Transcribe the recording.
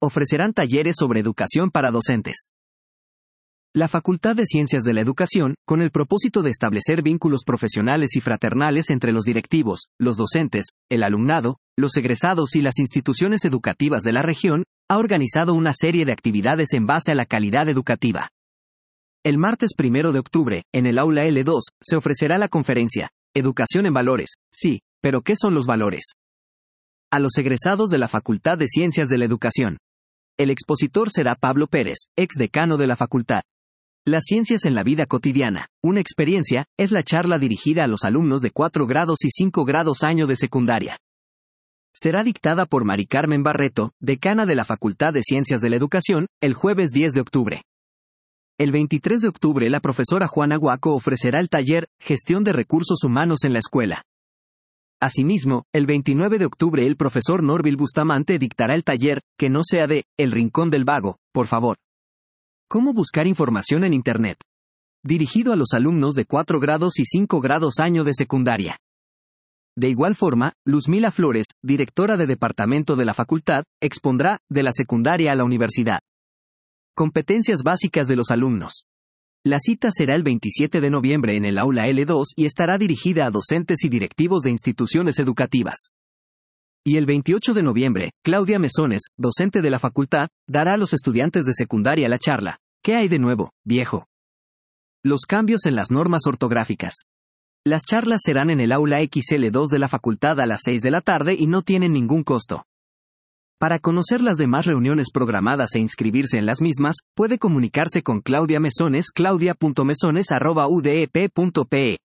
ofrecerán talleres sobre educación para docentes. La Facultad de Ciencias de la Educación, con el propósito de establecer vínculos profesionales y fraternales entre los directivos, los docentes, el alumnado, los egresados y las instituciones educativas de la región, ha organizado una serie de actividades en base a la calidad educativa. El martes 1 de octubre, en el Aula L2, se ofrecerá la conferencia, Educación en Valores. Sí, pero ¿qué son los valores? A los egresados de la Facultad de Ciencias de la Educación. El expositor será Pablo Pérez, exdecano de la facultad. Las ciencias en la vida cotidiana, una experiencia, es la charla dirigida a los alumnos de 4 grados y 5 grados año de secundaria. Será dictada por Mari Carmen Barreto, decana de la Facultad de Ciencias de la Educación, el jueves 10 de octubre. El 23 de octubre la profesora Juana Guaco ofrecerá el taller Gestión de Recursos Humanos en la Escuela. Asimismo, el 29 de octubre el profesor Norville Bustamante dictará el taller Que no sea de El Rincón del Vago, por favor. ¿Cómo buscar información en Internet? Dirigido a los alumnos de 4 grados y 5 grados año de secundaria. De igual forma, Luzmila Flores, directora de departamento de la facultad, expondrá De la secundaria a la universidad. Competencias básicas de los alumnos. La cita será el 27 de noviembre en el Aula L2 y estará dirigida a docentes y directivos de instituciones educativas. Y el 28 de noviembre, Claudia Mesones, docente de la facultad, dará a los estudiantes de secundaria la charla ¿Qué hay de nuevo, viejo? Los cambios en las normas ortográficas. Las charlas serán en el Aula XL2 de la facultad a las 6 de la tarde y no tienen ningún costo. Para conocer las demás reuniones programadas e inscribirse en las mismas, puede comunicarse con Claudia Mesones claudia.mesones@udep.pe.